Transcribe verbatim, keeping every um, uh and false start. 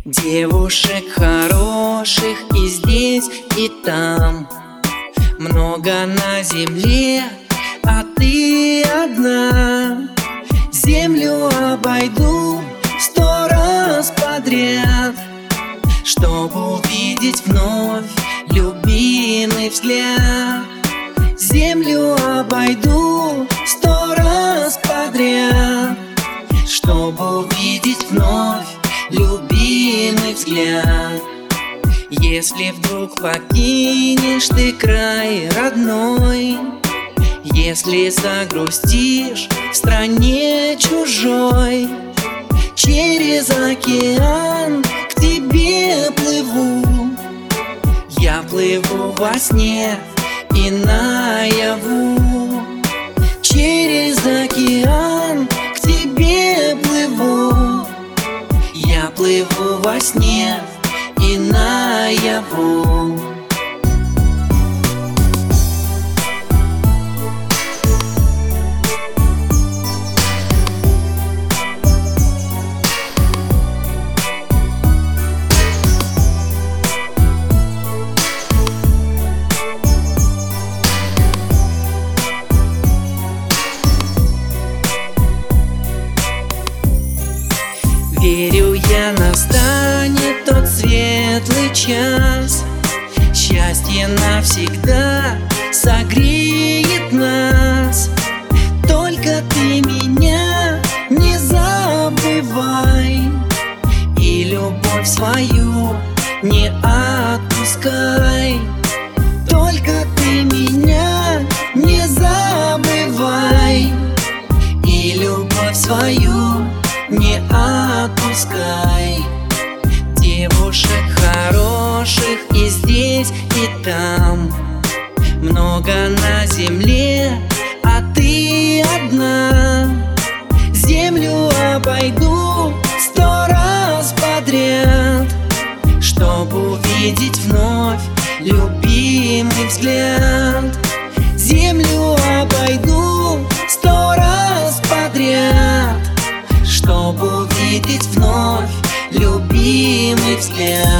Девушек хороших и здесь, и там много на земле, а ты одна. Землю обойду сто раз подряд, чтобы увидеть вновь любимый взгляд. Землю обойду сто раз подряд, чтобы увидеть вновь любимый взгляд. Если вдруг покинешь ты край родной, если загрустишь в стране чужой, через океан к тебе плыву. Я плыву во сне и наяву. Через океан к тебе плыву. Я плыву во сне и наяву. Верю я, настанет тот светлый час, счастье навсегда согреет нас. Только ты меня не забывай и любовь свою не отпускай. Только ты меня не забывай и любовь свою не отпускай. Девушек хороших и здесь, и там много на земле, а ты одна. Землю обойду сто раз подряд, чтобы увидеть вновь любимый взгляд. Землю обойду сто раз подряд, чтобы увидеть вновь любимый взгляд.